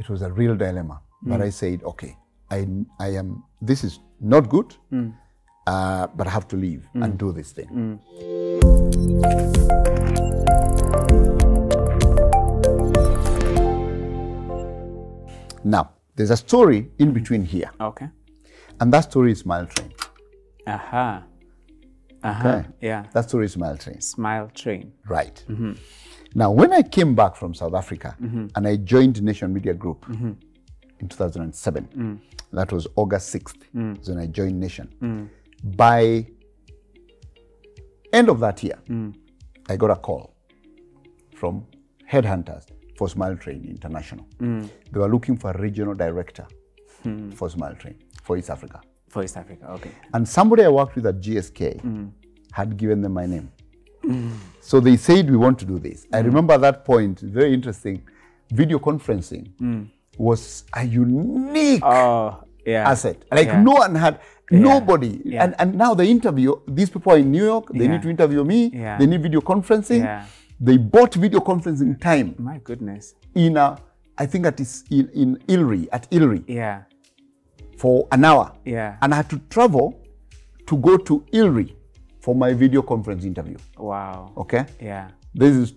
it was a real dilemma. But I said, okay, this is not good, but I have to leave and do this thing. Now, there's a story in between here. Okay. And that story is Smile Train. Aha. Okay. Yeah. That story is Smile Train. Smile Train. Right. Now, when I came back from South Africa and I joined Nation Media Group in 2007, that was August 6th, when I joined Nation. By end of that year, I got a call from headhunters for Smile Train International. They were looking for a regional director for Smile Train, for East Africa. For East Africa, okay. And somebody I worked with at GSK had given them my name. So they said, we want to do this. I remember at that point, very interesting, video conferencing was a unique asset. Like no one had, nobody. And now the interview, these people are in New York, they need to interview me, they need video conferencing. They bought video conferencing time. My goodness. In a, I think that is in Ilri, at Ilri. Yeah. For an hour. Yeah. And I had to travel to go to Ilri for my video conference interview. Wow. Okay? Yeah. This is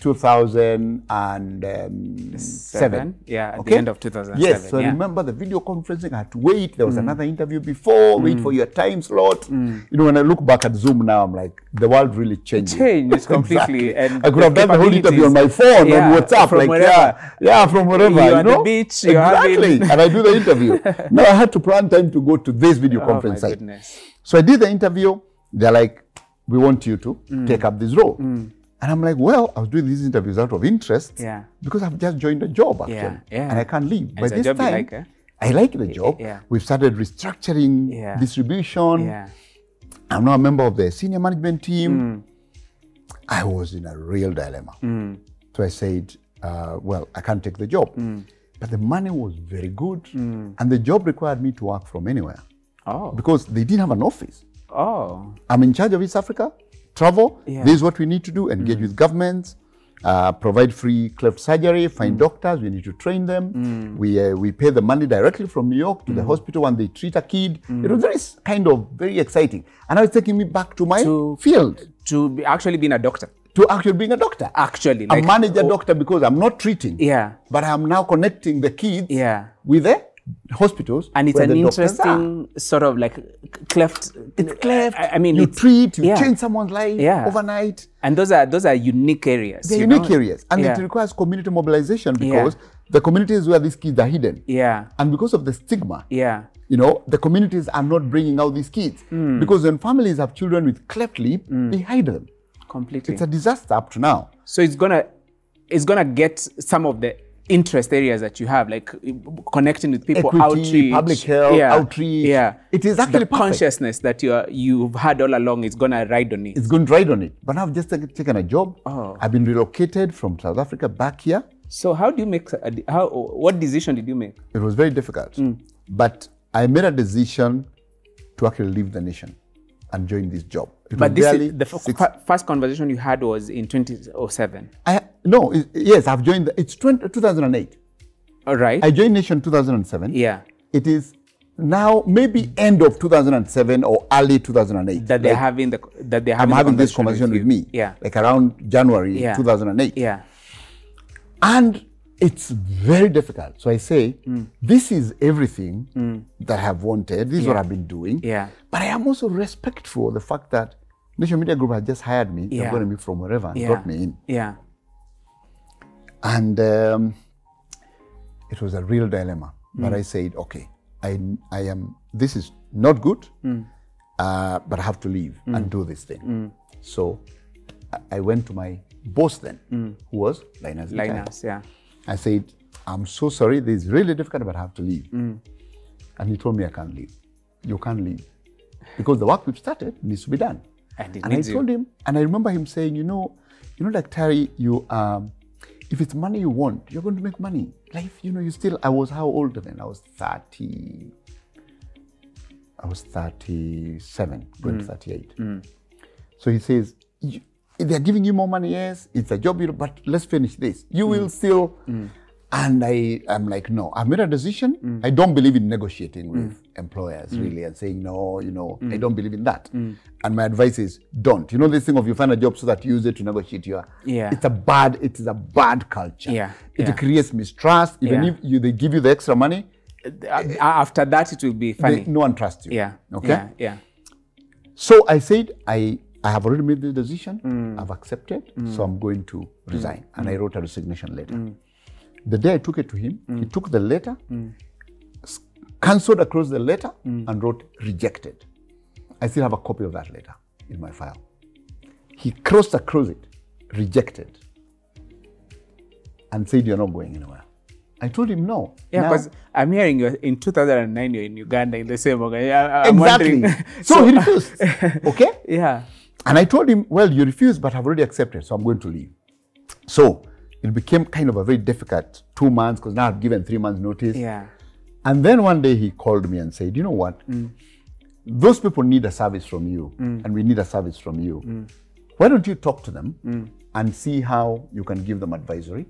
2007. Yeah, at okay? the end of 2007. Yes, so I remember the video conferencing, I had to wait. There was another interview before, wait for your time slot. You know, when I look back at Zoom now, I'm like, the world really changed. It changed completely. Exactly. And I could have done the whole interview on my phone, on WhatsApp. From like, wherever. from wherever. You're you at know? the beach, exactly. And I do the interview. Now I had to plan time to go to this video conference my site. goodness. So I did the interview. They're like, we want you to take up this role. And I'm like, well, I was doing these interviews out of interest because I've just joined a job, actually. And I can't leave. And By this time, like, I like the job. We've started restructuring distribution. I'm now a member of the senior management team. I was in a real dilemma. So I said, well, I can't take the job. But the money was very good. And the job required me to work from anywhere. Because they didn't have an office. I'm in charge of East Africa. Travel, this is what we need to do, engage with governments, provide free cleft surgery, find doctors, we need to train them. We pay the money directly from New York to the hospital when they treat a kid. It was very exciting. And now it's taking me back to my field. To actually being a doctor. To actually being a doctor. Actually. Like, a manager doctor, because I'm not treating. But I'm now connecting the kids with the hospitals. And it's an interesting sort of like cleft. It's cleft. I mean, you treat, you change someone's life overnight. And those are unique areas. They're unique areas. And it requires community mobilization because the communities where these kids are hidden. And because of the stigma, you know, the communities are not bringing out these kids. Because when families have children with cleft lip, they hide them. Completely. It's a disaster up to now. So it's gonna get some of the interest areas that you have, like connecting with people, equity, outreach, public health, outreach. It is actually the perfect. Consciousness that you've had all along is gonna ride on it. It's going to ride on it. But now I've just taken a job. I've been relocated from South Africa back here. So how do you make? What decision did you make? It was very difficult, but I made a decision to actually leave the nation and join this job. But the first conversation you had was in 2007. Yes, I've joined. It's 2008. All right. I joined Nation 2007. Yeah. It is now maybe end of 2007 or early 2008 that they're having I'm having this conversation with me. Like around January 2008. And it's very difficult. So I say, this is everything that I have wanted. This is what I've been doing. But I am also respectful of the fact that Nation Media Group had just hired me. They're going to me from wherever and brought me in. And it was a real dilemma. But I said, okay, this is not good, but I have to leave and do this thing. So I went to my boss then, who was Linus. I said, I'm so sorry, this is really difficult, but I have to leave. And he told me I can't leave. You can't leave. Because the work we've started needs to be done. And I told him, and I remember him saying, you know, like Terry, if it's money you want, you're going to make money. Like, you know, I was how old then? I was 37, going to 38. So he says, they're giving you more money, yes, it's a job, but let's finish this. You will still, And I'm like, no, I've made a decision. I don't believe in negotiating with employers, really, and saying, no, I don't believe in that. And my advice is, don't. You know this thing of you find a job so that you use it to negotiate your... It is a bad culture. It creates mistrust. Even if they give you the extra money, after that, it will be funny. No one trusts you. Okay? Yeah. So I said, I have already made the decision. I've accepted. So I'm going to resign. And I wrote a resignation letter. The day I took it to him, he took the letter, cancelled across the letter, and wrote rejected. I still have a copy of that letter in my file. He crossed across it, rejected, and said, you're not going anywhere. I told him no. Yeah, because I'm hearing you in 2009, you're in Uganda in the same organization. Exactly. So he refused. Okay? Yeah. And I told him, well, you refused, but I've already accepted, so I'm going to leave. So it became kind of a very difficult 2 months, because now I've given 3 months notice. Yeah. And then one day he called me and said, you know what? Those people need a service from you, and we need a service from you. Why don't you talk to them and see how you can give them advisory?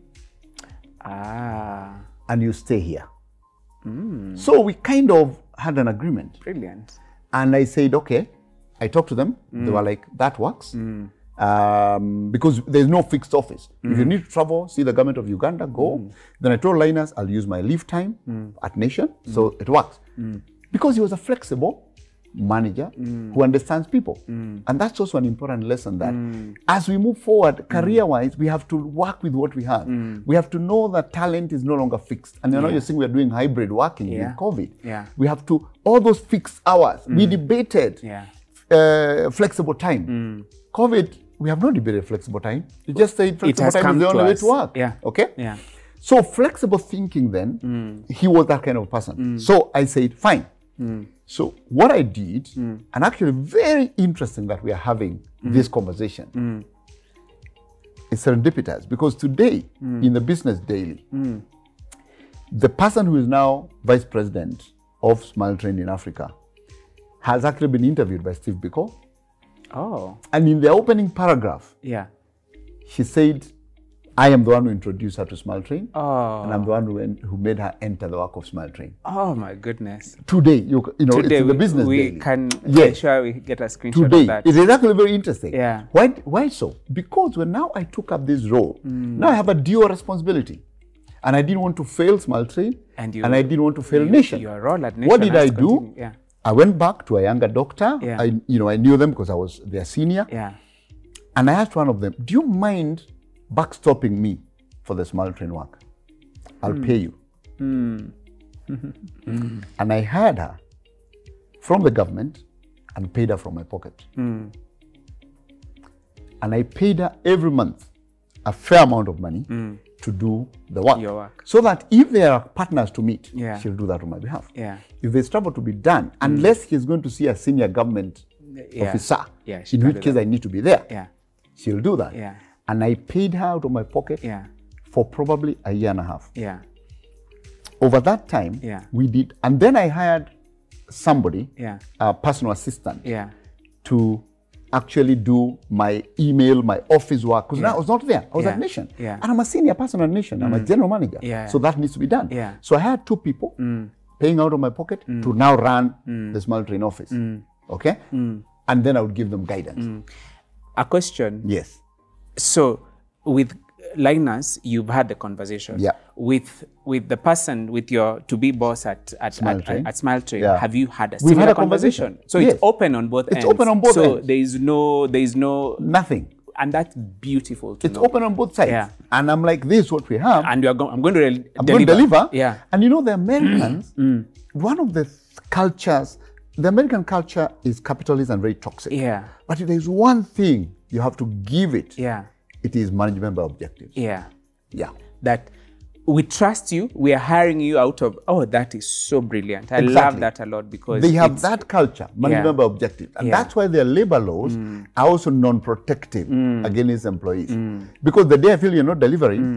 And you stay here. So we kind of had an agreement. Brilliant. And I said, okay. I talked to them. They were like, that works. Because there's no fixed office. If you need to travel, see the government of Uganda, go. Then I told Linus, I'll use my leave time at Nation. So it works. Because he was a flexible manager who understands people. And that's also an important lesson, that as we move forward, career-wise, we have to work with what we have. We have to know that talent is no longer fixed. And you're saying we're doing hybrid working with COVID. We have to, all those fixed hours, we debated flexible time. COVID, we have not debated flexible time. You just said flexible time is the only way to work. Okay? So flexible thinking then, he was that kind of person. So I said, fine. So what I did, and actually very interesting that we are having this conversation, is serendipitous, because today in the Business Daily, the person who is now Vice President of Smile Train in Africa has actually been interviewed by Steve Biko. Oh. And in the opening paragraph, she said, I am the one who introduced her to Smile Train. Oh. And I'm the one who made her enter the work of Smile Train. Oh my goodness. Today, you know, today it's in the Business Daily. We can make sure we get a screenshot of that. It's actually very interesting. Yeah. Why so? Because when now I took up this role, now I have a dual responsibility. And I didn't want to fail Smile Train, and I didn't want to fail Nation. Your role at Nation. What did I do? Yeah. I went back to a younger doctor. Yeah. I knew them because I was their senior. Yeah. And I asked one of them, do you mind backstopping me for the Smile Train work? I'll pay you. And I hired her from the government and paid her from my pocket. And I paid her every month a fair amount of money to do the work. Your work. So that if there are partners to meet, Yeah. she'll do that on my behalf. Yeah. If there's trouble to be done, unless he's going to see a senior government officer, in which case I need to be there, she'll do that. Yeah. And I paid her out of my pocket for probably a year and a half. Yeah. Over that time, we did, and then I hired somebody, a personal assistant, to actually do my email, my office work, because now I was not there. I was at Nation. And I'm a senior person at Nation. I'm a general manager. So that needs to be done. So I had 2 people paying out of my pocket to now run the Smile Train office. Okay? And then I would give them guidance. A question. Yes. So with Linus, you've had the conversation. With the person, with your to-be boss at Smile Train, have you had a similar conversation? So it's open on both ends. It's open on both ends. So there is no... Nothing. And that's beautiful to know. It's open on both sides. And I'm like, this is what we have. And I'm going to deliver. Yeah. And you know, the Americans, one of the cultures, the American culture is capitalist and very toxic. But if there's one thing you have to give it, it is management by objectives. That we trust you, we are hiring you out of, that is so brilliant. I love that a lot, because they have that culture, management by objectives. And that's why their labor laws are also non-protective against employees. Because the day I feel you're not delivering,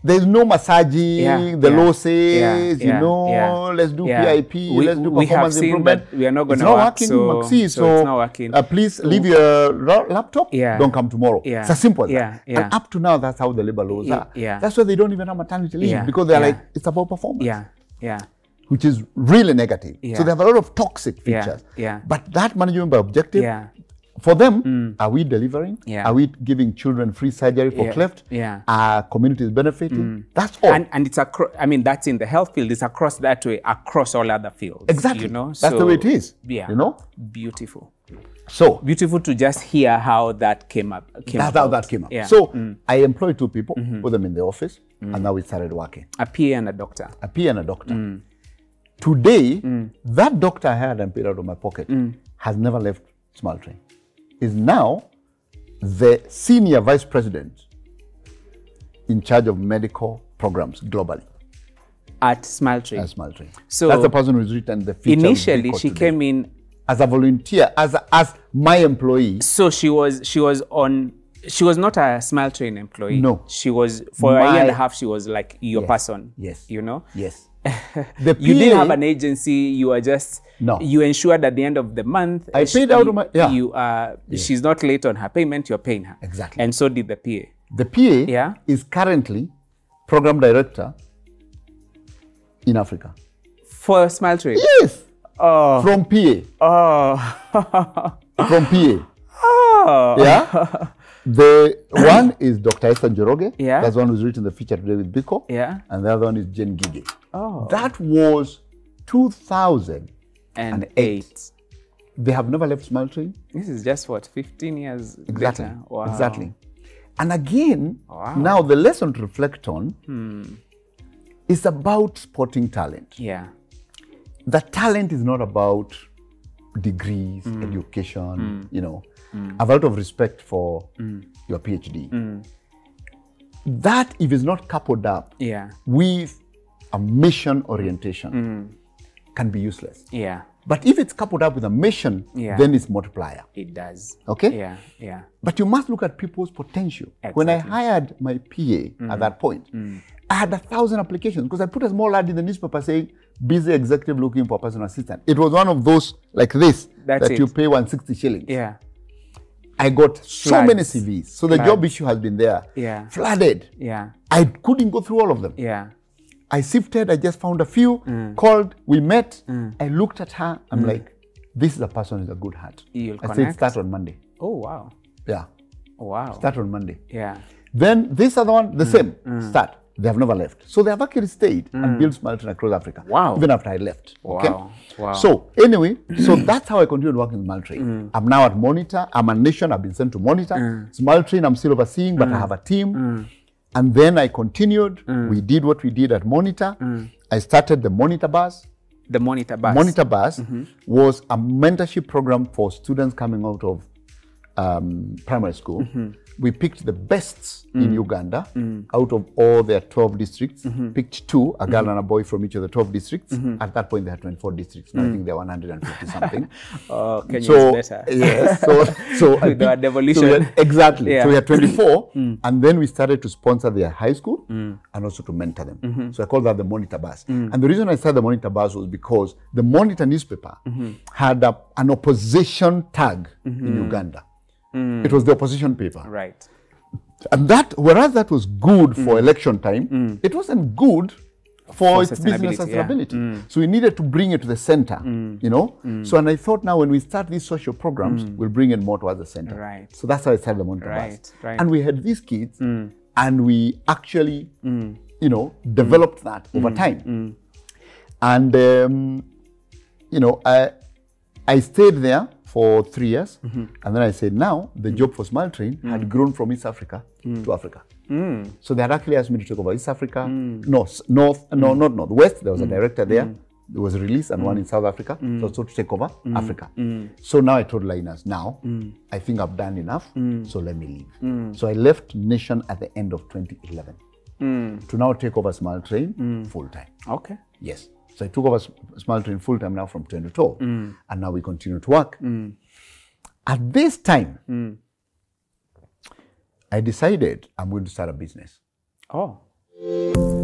There's no massaging, the losses, you know, let's do PIP, let's do performance improvement. We are not going to work, so it's not working. Please leave your laptop, don't come tomorrow. It's as simple as that. And up to now, that's how the labor laws are. That's why they don't even have maternity leave, because they're like, it's about performance. Which is really negative. So they have a lot of toxic features. But that management by objective, for them, are we delivering? Are we giving children free surgery for cleft? Are communities benefiting? That's all. And it's I mean, that's in the health field. It's across that way, across all other fields. Exactly. You know? That's the way it is. Yeah. You know? Beautiful. So beautiful to just hear how that came up. That's how that came up. So I employed 2 people, put them in the office, and now we started working. A PA and a doctor. A PA and a doctor. Today, that doctor I had and paid out of my pocket has never left Smaltrain. Is now the senior vice president in charge of medical programs globally. At Smaltrain. At Smaltrain. So that's the person who's written the feature. Initially, she came in as a volunteer, as my employee. So she was not a Smaltrain employee. No. She was, for a year and a half, she was like your person. Yes. You know? Yes. You didn't have an agency. You were just, you ensured at the end of the month. I paid out of my, she's not late on her payment, you're paying her. Exactly. And so did the PA. The PA is currently program director in Africa. For Smaltrain? Yes. Oh. From PA. Oh. From PA. Oh. Yeah. The one is Dr. Esther Njoroge. Yeah. That's the one who's written the feature today with Biko. Yeah. And the other one is Jen Gige. Oh. That was 2008. They have never left Smaltrain. This is just what, 15 years exactly. later? Wow. Exactly. And again, now the lesson to reflect on is about spotting talent. Yeah. The talent is not about degrees, education, you know. I have a lot of respect for your PhD. That, if it's not coupled up with a mission orientation, can be useless. Yeah. But if it's coupled up with a mission, then it's multiplier. It does. Okay? Yeah, yeah. But you must look at people's potential. Exactly. When I hired my PA at that point, I had 1,000 applications because I put a small ad in the newspaper saying, busy executive looking for a personal assistant. It was one of those like this, that you pay 160 shillings. Yeah. I got so many CVs. So the job issue has been there. Yeah. Flooded. Yeah. I couldn't go through all of them. Yeah. I sifted, I just found a few, called, we met. I looked at her, I'm like, this is a person with a good heart. I said, start on Monday. Oh, wow. Yeah. Wow. Start on Monday. Yeah. Then this other one, the same, start. They have never left. So they have actually stayed and built Smaltrain across Africa. Wow. Even after I left. Okay? Wow. Wow. So anyway, so that's how I continued working with Smaltrain. I'm now at Monitor. I'm a nation. I've been sent to Monitor. Smaltrain, I'm still overseeing, but I have a team. And then I continued. We did what we did at Monitor. I started the Monitor Bus. The Monitor Bus. Monitor Bus was a mentorship program for students coming out of primary school. We picked the best in Uganda out of all their 12 districts, picked 2, a girl and a boy from each of the 12 districts. At that point, they had 24 districts. Now I think they're 150 something. Oh, Kenya is better. Yes. So with the devolution. Exactly. Yeah. So we had 24, and then we started to sponsor their high school and also to mentor them. So I called that the Monitor Bus. And the reason I started the Monitor Bus was because the Monitor newspaper had an opposition tag in Uganda. It was the opposition paper. Right. And that, whereas that was good for election time, it wasn't good for its business sustainability. So we needed to bring it to the center, you know. So, and I thought now when we start these social programs, we'll bring it more towards the center. Right. So that's how I started the Monitor Bus. Right. And we had these kids, and we actually, you know, developed that over time. And, you know, I stayed there for 3 years, and then I said, now the job for Smaltrain had grown from East Africa to Africa. So they had actually asked me to take over East Africa, not North. West. There was a director there. There was a release and one in South Africa, so to take over Africa. So now I told Linus, now I think I've done enough, so let me leave. So I left Nation at the end of 2011 to now take over Smaltrain full time. Okay. Yes. So I took over Smaltrain full time now from 2012, and now we continue to work. At this time, I decided I'm going to start a business. Oh. you.